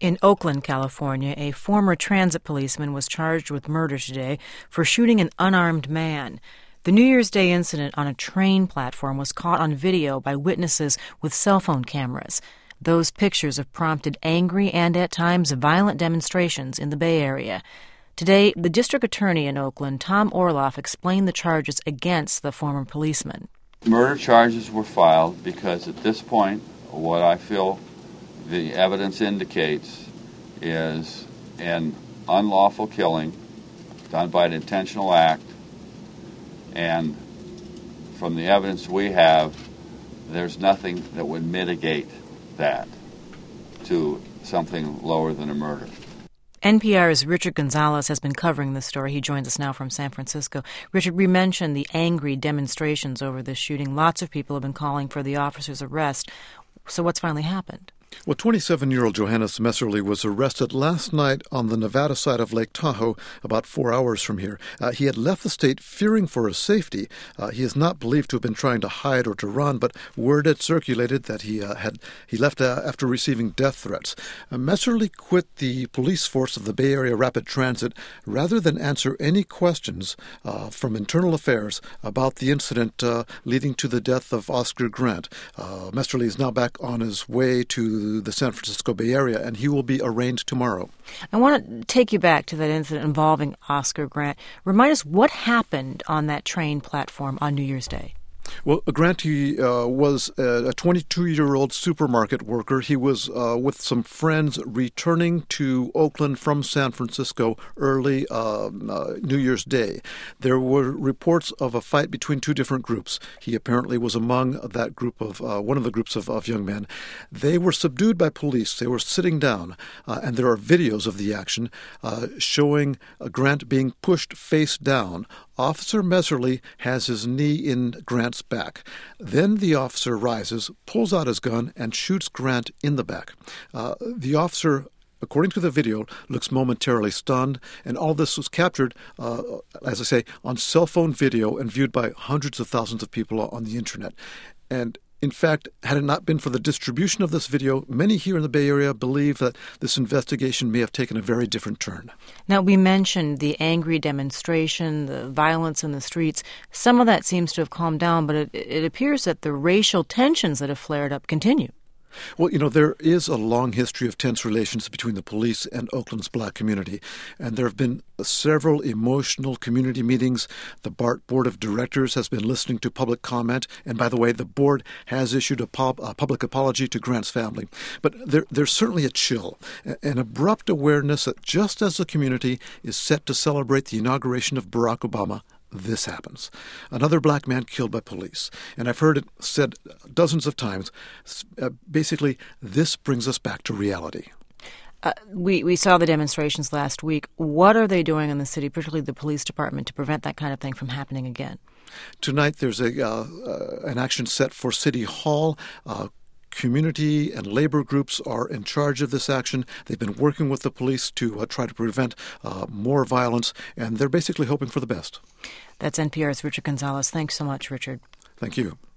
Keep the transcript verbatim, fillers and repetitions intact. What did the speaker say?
In Oakland, California, a former transit policeman was charged with murder today for shooting an unarmed man. The New Year's Day incident on a train platform was caught on video by witnesses with cell phone cameras. Those pictures have prompted angry and, at times, violent demonstrations in the Bay Area. Today, the district attorney in Oakland, Tom Orloff, explained the charges against the former policeman. Murder charges were filed because at this point, what I feel the evidence indicates is an unlawful killing done by an intentional act, and from the evidence we have, there's nothing that would mitigate that to something lower than a murder. N P R's Richard Gonzalez has been covering this story. He joins us now from San Francisco. Richard, we mentioned the angry demonstrations over this shooting. Lots of people have been calling for the officer's arrest. So what's finally happened? Well, twenty-seven-year-old Johannes Messerly was arrested last night on the Nevada side of Lake Tahoe, about four hours from here. Uh, he had left the state fearing for his safety. Uh, he is not believed to have been trying to hide or to run, but word had circulated that he uh, had he left uh, after receiving death threats. Uh, Messerly quit the police force of the Bay Area Rapid Transit rather than answer any questions uh, from internal affairs about the incident uh, leading to the death of Oscar Grant. Uh, Messerly is now back on his way to the San Francisco Bay Area, and he will be arraigned tomorrow. I want to take you back to that incident involving Oscar Grant. Remind us what happened on that train platform on New Year's Day. Well, Grant he, uh, was a twenty-two-year-old supermarket worker. He was uh, with some friends returning to Oakland from San Francisco early uh, uh, New Year's Day. There were reports of a fight between two different groups. He apparently was among that group of uh, one of the groups of, of young men. They were subdued by police. They were sitting down, uh, and there are videos of the action uh, showing uh, Grant being pushed face down. Officer Messerly has his knee in Grant's back. Then the officer rises, pulls out his gun, and shoots Grant in the back. Uh, the officer, according to the video, looks momentarily stunned, and all this was captured, uh, as I say, on cell phone video and viewed by hundreds of thousands of people on the internet. And in fact, had it not been for the distribution of this video, many here in the Bay Area believe that this investigation may have taken a very different turn. Now, we mentioned the angry demonstration, the violence in the streets. Some of that seems to have calmed down, but it, it appears that the racial tensions that have flared up continue. Well, you know, there is a long history of tense relations between the police and Oakland's black community, and there have been several emotional community meetings. The BART Board of Directors has been listening to public comment, and by the way, the board has issued a, pub, a public apology to Grant's family. But there, there's certainly a chill, an abrupt awareness that just as the community is set to celebrate the inauguration of Barack Obama, this happens. Another black man killed by police. And I've heard it said dozens of times. Uh, basically, this brings us back to reality. Uh, we, we saw the demonstrations last week. What are they doing in the city, particularly the police department, to prevent that kind of thing from happening again? Tonight, there's a uh, uh, an action set for City Hall. Uh, Community and labor groups are in charge of this action. They've been working with the police to uh, try to prevent uh, more violence, and they're basically hoping for the best. That's N P R's Richard Gonzalez. Thanks so much, Richard. Thank you.